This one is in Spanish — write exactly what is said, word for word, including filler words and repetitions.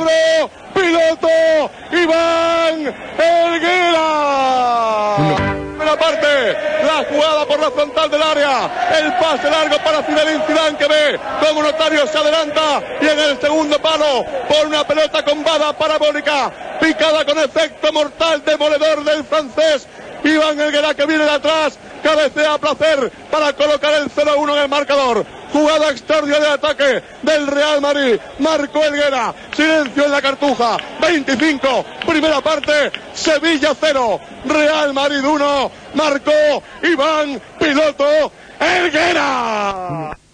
Pedro Piloto Iván Helguera. La parte, la jugada por la frontal del área, el pase largo para Zinedine Zidane, que ve como Notario se adelanta, y en el segundo palo por una pelota con vada parabólica, picada con efecto mortal demoledor del francés Iván Helguera, que viene de atrás, cabecea a placer para colocar el cero uno en el marcador. Jugada extraordinaria de ataque del Real Madrid. Marcó Helguera. Silencio en la Cartuja. veinticinco. Primera parte. Sevilla cero. Real Madrid uno. Marcó Iván Piloto Helguera.